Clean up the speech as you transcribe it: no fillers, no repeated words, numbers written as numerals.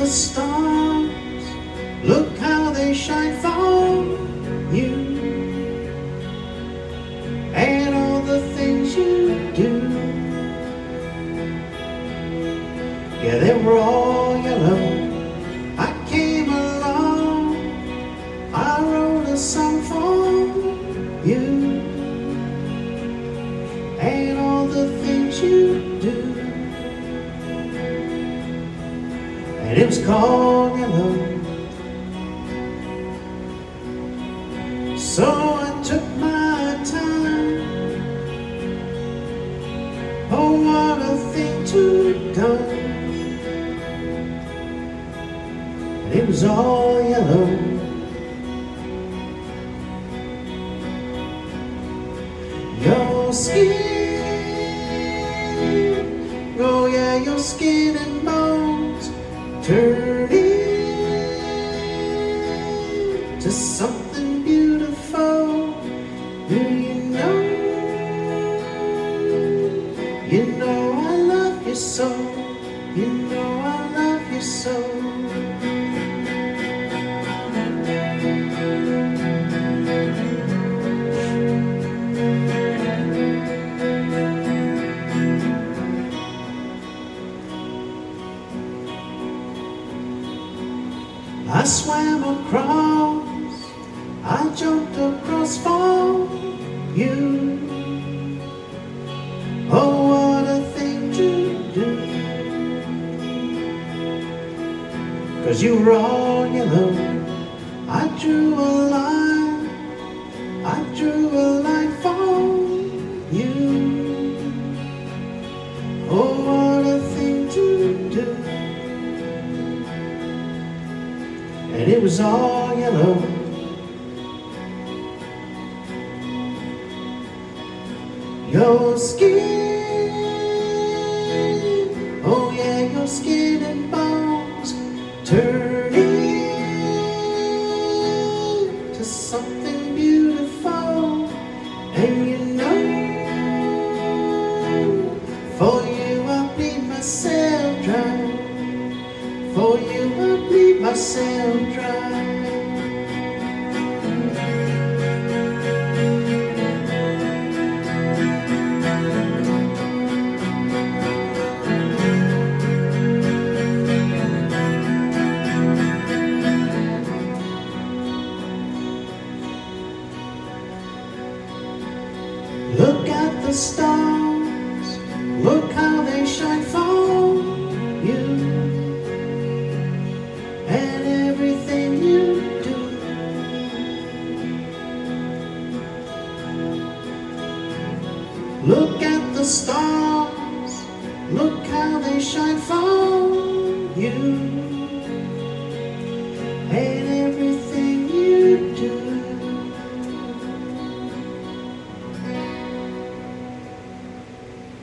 the stars, look how they shine for you, and all the things you do. Yeah, they were all yellow. I came along, I wrote a song for you, and all the things you do. And it was called Yellow. So I took my time. Oh, what a thing to do. And it was all yellow. Your skin, oh yeah, your skin and bones turning to something beautiful. Do you know? You know I love you so. You know I love you so. I swam across, I jumped across for you. Oh, what a thing to do. 'Cause you were all yellow. I drew a line, I drew a line for you. Oh, what a thing to do. And it was all yellow. Your skin, oh yeah, your skin and bones turning to something beautiful. And you know, for you I'll bleed myself dry. For you I'll bleed myself dry. Look at the stars, look how they shine for you, and everything you do. Look at the stars, look how they shine for you.